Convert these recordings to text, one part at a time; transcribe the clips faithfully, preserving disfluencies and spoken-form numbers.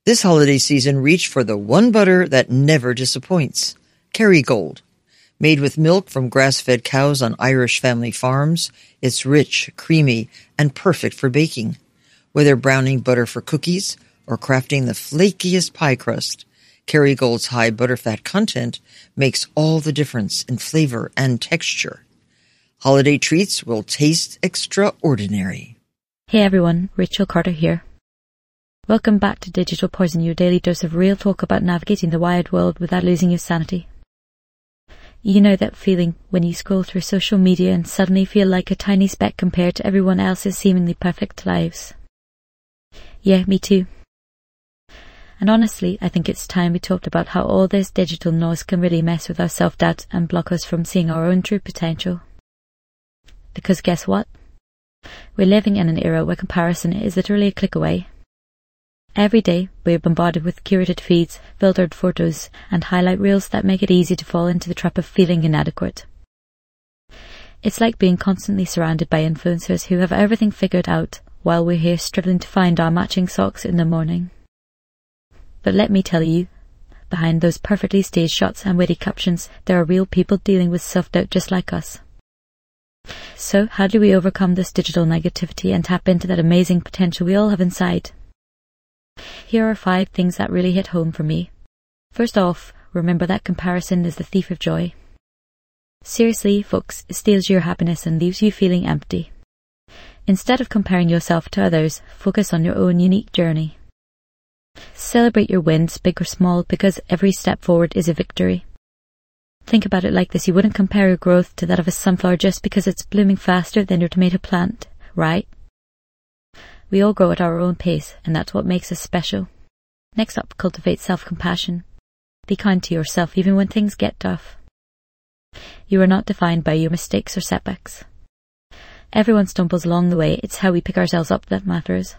This holiday season, reach for the one butter that never disappoints. Kerrygold. Made with milk from grass-fed cows on Irish family farms, it's rich, creamy, and perfect for baking. Whether browning butter for cookies or crafting the flakiest pie crust, Kerrygold's high butterfat content makes all the difference in flavor and texture. Holiday treats will taste extraordinary. Hey everyone, Rachel Carter here. Welcome back to Digital Poison, your daily dose of real talk about navigating the wide world without losing your sanity. You know that feeling when you scroll through social media and suddenly feel like a tiny speck compared to everyone else's seemingly perfect lives? Yeah, me too. And honestly, I think it's time we talked about how all this digital noise can really mess with our self-doubt and block us from seeing our own true potential. Because guess what? We're living in an era where comparison is literally a click away. Every day, we're bombarded with curated feeds, filtered photos, and highlight reels that make it easy to fall into the trap of feeling inadequate. It's like being constantly surrounded by influencers who have everything figured out, while we're here struggling to find our matching socks in the morning. But let me tell you, behind those perfectly staged shots and witty captions, there are real people dealing with self-doubt just like us. So, how do we overcome this digital negativity and tap into that amazing potential we all have inside? Here are five things that really hit home for me. First off, remember that comparison is the thief of joy. Seriously, folks, it steals your happiness and leaves you feeling empty. Instead of comparing yourself to others, focus on your own unique journey. Celebrate your wins, big or small, because every step forward is a victory. Think about it like this: you wouldn't compare your growth to that of a sunflower just because it's blooming faster than your tomato plant, right? We all grow at our own pace, and that's what makes us special. Next up, cultivate self-compassion. Be kind to yourself even when things get tough. You are not defined by your mistakes or setbacks. Everyone stumbles along the way. It's how we pick ourselves up that matters.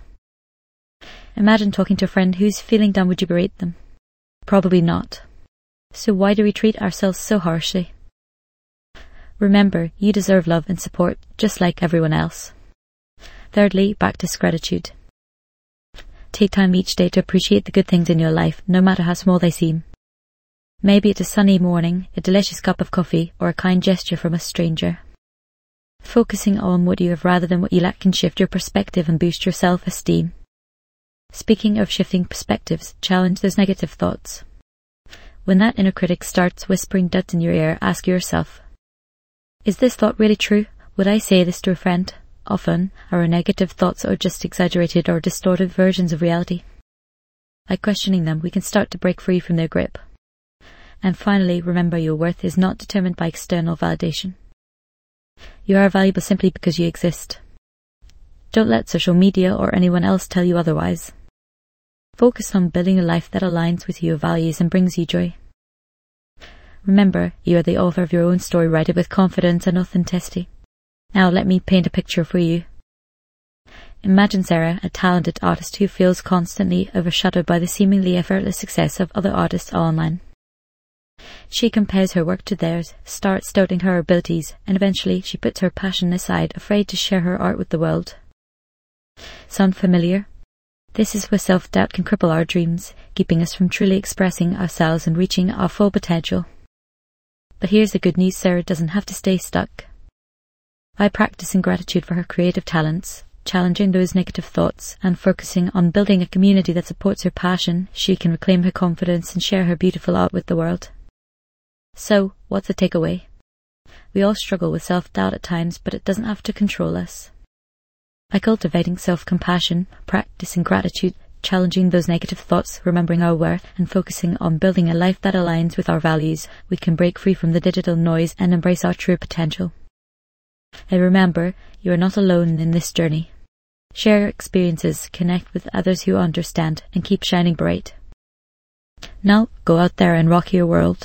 Imagine talking to a friend who's feeling down. Would you berate them? Probably not. So why do we treat ourselves so harshly? Remember, you deserve love and support just like everyone else. Thirdly, practice gratitude. Take time each day to appreciate the good things in your life, no matter how small they seem. Maybe it's a sunny morning, a delicious cup of coffee, or a kind gesture from a stranger. Focusing on what you have rather than what you lack can shift your perspective and boost your self-esteem. Speaking of shifting perspectives, challenge those negative thoughts. When that inner critic starts whispering doubts in your ear, ask yourself, is this thought really true? Would I say this to a friend? Often, our negative thoughts are just exaggerated or distorted versions of reality. By questioning them, we can start to break free from their grip. And finally, remember your worth is not determined by external validation. You are valuable simply because you exist. Don't let social media or anyone else tell you otherwise. Focus on building a life that aligns with your values and brings you joy. Remember, you are the author of your own story. Write it with confidence and authenticity. Now let me paint a picture for you. Imagine Sarah, a talented artist who feels constantly overshadowed by the seemingly effortless success of other artists online. She compares her work to theirs, starts doubting her abilities, and eventually she puts her passion aside, afraid to share her art with the world. Sound familiar? This is where self-doubt can cripple our dreams, keeping us from truly expressing ourselves and reaching our full potential. But here's the good news: Sarah doesn't have to stay stuck. By practicing gratitude for her creative talents, challenging those negative thoughts, and focusing on building a community that supports her passion, she can reclaim her confidence and share her beautiful art with the world. So, what's the takeaway? We all struggle with self-doubt at times, but it doesn't have to control us. By cultivating self-compassion, practicing gratitude, challenging those negative thoughts, remembering our worth, and focusing on building a life that aligns with our values, we can break free from the digital noise and embrace our true potential. And remember, you are not alone in this journey. Share your experiences, connect with others who understand, and keep shining bright. Now, go out there and rock your world.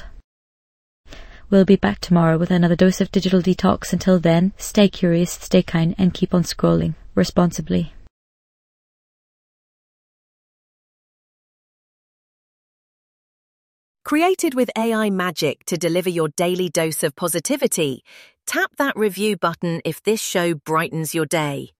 We'll be back tomorrow with another dose of digital detox. Until then, stay curious, stay kind, and keep on scrolling responsibly. Created with A I magic to deliver your daily dose of positivity, tap that review button if this show brightens your day.